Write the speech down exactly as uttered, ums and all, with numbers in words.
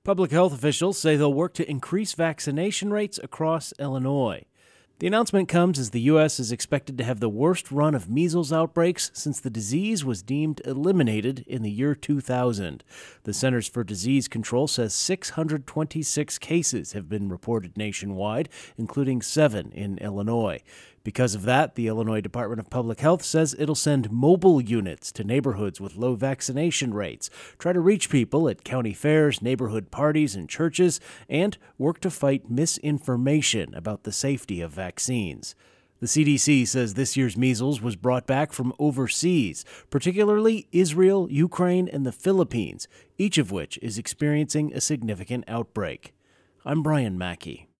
Public health officials say they'll work to increase vaccination rates across Illinois. The announcement comes as the U S is expected to have the worst run of measles outbreaks since the disease was deemed eliminated in the year two thousand. The Centers for Disease Control says six hundred twenty-six cases have been reported nationwide, including seven in Illinois. Because of that, the Illinois Department of Public Health says it'll send mobile units to neighborhoods with low vaccination rates, try to reach people at county fairs, neighborhood parties, and churches, and work to fight misinformation about the safety of vaccines. The C D C says this year's measles was brought back from overseas, particularly Israel, Ukraine, and the Philippines, each of which is experiencing a significant outbreak. I'm Brian Mackey.